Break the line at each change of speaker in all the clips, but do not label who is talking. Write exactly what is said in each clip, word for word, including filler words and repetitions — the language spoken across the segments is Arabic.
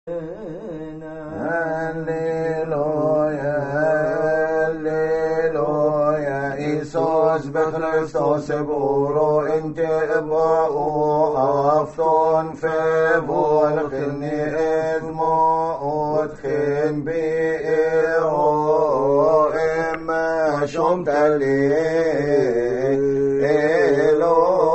Alleluia, Alleluia, Iisus Christus boro inte ba'u afton fevol khni edmo otchen bi'o emma shom tali elo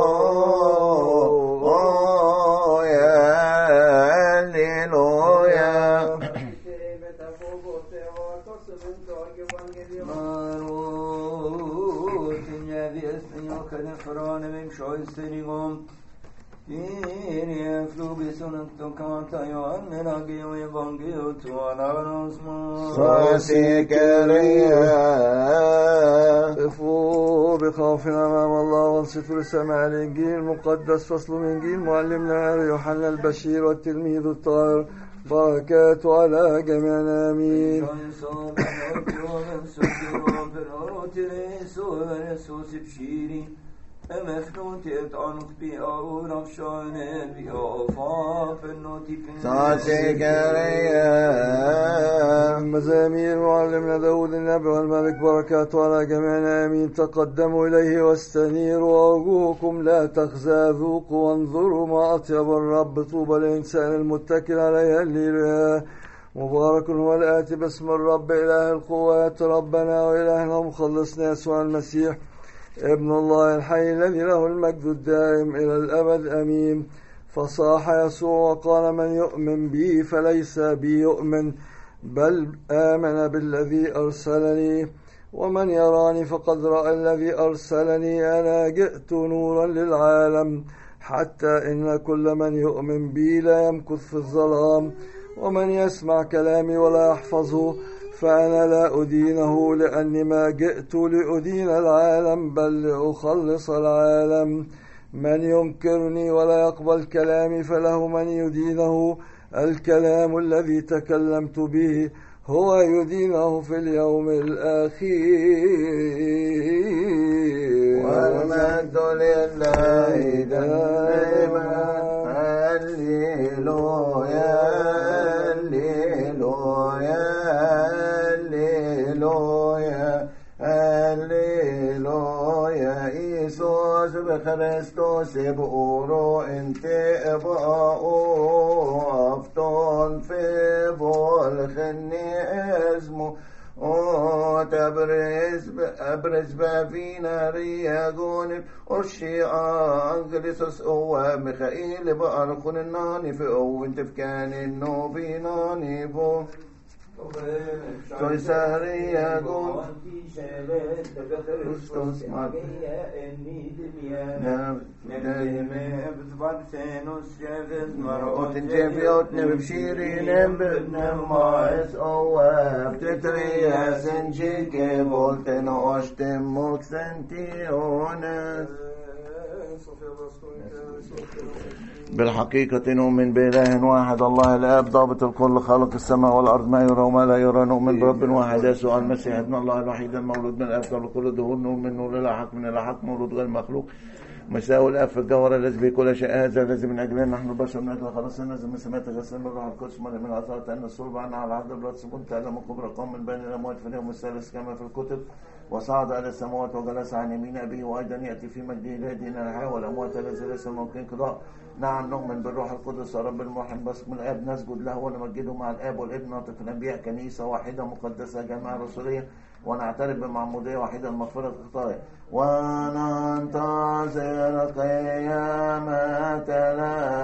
قفوا بخوف أمام الله وانصتوا لسماع الإنجيل المقدس. فصل من إنجيل معلمنا يوحنا البشير والتلميذ الطاهر، بركات على جميعنا آمين. مزامير معلمنا داود النبي والملك، بركات على جميعنا آمين. تقدموا إليه واستنيروا وجوهكم لا تخزى، ذوقوا وانظروا ما أطيب الرب. طوبى الإنسان المتكل عليه. هللويا. مبارك هو الآتي باسم الرب إله القوات، ربنا وإلهنا ومخلصنا يسوع المسيح ابن الله الحي الذي له المجد الدائم إلى الأبد آمين. فصاح يسوع وقال: من يؤمن بي فليس بي يؤمن، بل آمن بالذي أرسلني. ومن يراني فقد رأى الذي أرسلني. أنا جئت نورا للعالم، حتى إن كل من يؤمن بي لا يمكث في الظلام. ومن يسمع كلامي ولا يحفظه فأنا لا أدينه، لأني ما جئت لأدين العالم بل لأخلص العالم. من ينكرني ولا يقبل كلامي فله من يدينه. الكلام الذي تكلمت به هو يدينه في اليوم الأخير.
والمجد لله دائما. هللويا هللويا هللويا هللويا. إيسوس بخريستوس بورو انت ابقاو افتون في بول خني اسمه او تبرز ابرز بافينا رياغون الشيعة انجلسوس او ميخائيل بارخون الناني في او انت في كان النوبي ناني بو سويساري ياغون كريستوس ماكيا اني دميانا ندمي بتفانسينوس جافز مرؤوت جافيوت نبشيرين بدنا مايس او بتتريا سنجيكي بولتن اوشتن موكسنتيونس. بالحقيقة نؤمن بإله واحد الله الآب ضابط الكل خالق السماء والأرض، ما يرى وما لا يرى. نؤمن برب واحد يسوع المسيح ابن الله الوحيد المولود من الآب قبل كل الدهور، نور من نور إلى حق من إلى حق، مولود غير مخلوق، مساوي الآب في الجوهر الذي به كل شيء. هذا الذي من أجلنا نحن البشر من أجل خلاصنا نزل من سماء تجسد من الروح القدس من من العطاء أن الصلب عنها على عبد الرب سبون تعلم كبرى قوم من بين الأموات في اليوم الثالث كما في الكتب، وصعد على السماوات وجلس عن يمين أبيه، وأيضا يأتي في مجده ليدين الحياة والأموات الذي ليس الممكن قضاء. نعم نؤمن بالروح القدس رب الموحد باسم الآب، نسجد له ونمجده مع الآب والابن ناطق الأنبياء، كنيسة واحدة مقدسة جماعة رسولية، ونعترف بمعمودية واحدة لمغفرة الخطايا، وننتظر قيامة